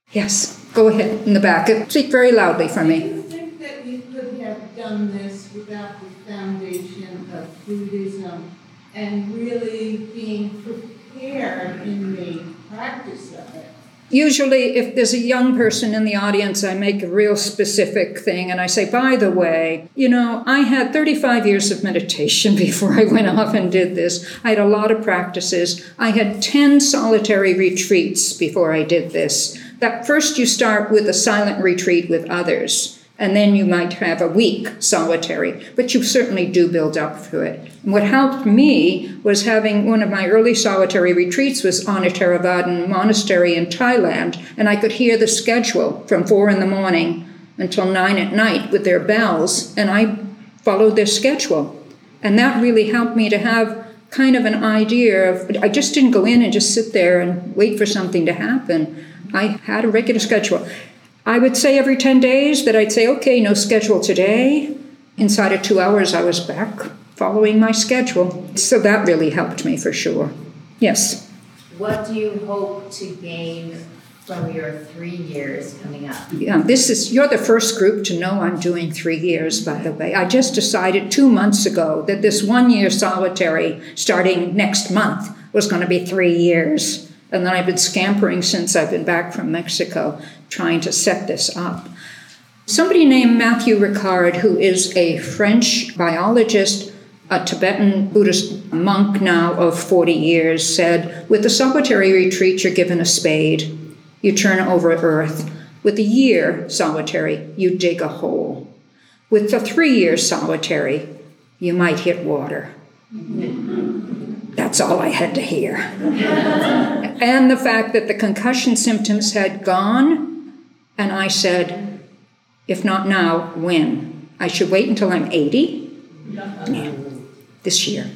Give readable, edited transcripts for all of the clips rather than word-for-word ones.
Yes, go ahead, in the back. Speak very loudly for me. Do you think that you could have done this without the foundation of Buddhism and really being prepared in the practice of it? Usually, if there's a young person in the audience, I make a real specific thing, and I say, by the way, I had 35 years of meditation before I went off and did this. I had a lot of practices. I had 10 solitary retreats before I did this. That first you start with a silent retreat with others, and then you might have a week solitary, but you certainly do build up to it. And what helped me was having one of my early solitary retreats was on a Theravadan monastery in Thailand, and I could hear the schedule from 4 a.m. until 9 p.m. with their bells, and I followed their schedule. And that really helped me to have kind of an idea of, I just didn't go in and just sit there and wait for something to happen. I had a regular schedule. I would say every 10 days that I'd say, okay, no schedule today. Inside of 2 hours, I was back following my schedule. So that really helped me for sure. Yes. What do you hope to gain from your 3 years coming up? Yeah, you're the first group to know I'm doing 3 years, by the way. I just decided 2 months ago that this 1 year solitary starting next month was going to be 3 years. And then I've been scampering since I've been back from Mexico, trying to set this up. Somebody named Matthew Ricard, who is a French biologist, a Tibetan Buddhist monk now of 40 years, said, with the solitary retreat, you're given a spade. You turn over earth. With the year solitary, you dig a hole. With the 3 year solitary, you might hit water. That's all I had to hear. And the fact that the concussion symptoms had gone, and I said, if not now, when? I should wait until I'm 80? Yeah. This year.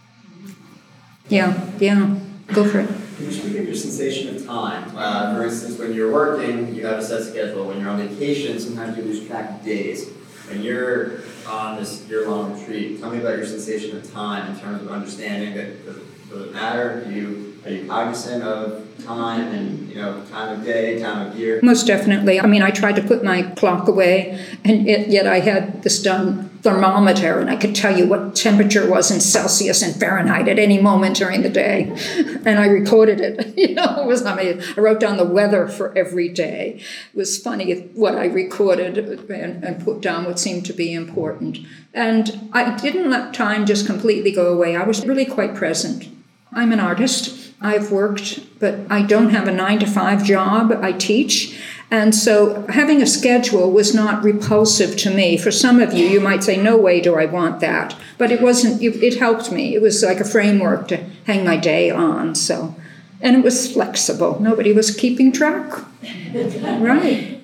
Yeah, go for it. Can you speak of your sensation of time? For instance, when you're working, you have a set schedule. When you're on vacation, sometimes you lose track of days. When you're on this year-long retreat, tell me about your sensation of time in terms of understanding that does it matter? Are you cognizant of time and time of day, time of year? Most definitely. I mean, I tried to put my clock away, and yet I had this done thermometer, and I could tell you what temperature was in Celsius and Fahrenheit at any moment during the day. And I recorded it. I wrote down the weather for every day. It was funny what I recorded and put down what seemed to be important. And I didn't let time just completely go away. I was really quite present. I'm an artist. I've worked, but I don't have a 9-to-5 job. I teach. And so having a schedule was not repulsive to me. For some of you, you might say, no way do I want that. But it wasn't, it helped me. It was like a framework to hang my day on. And it was flexible. Nobody was keeping track. Right.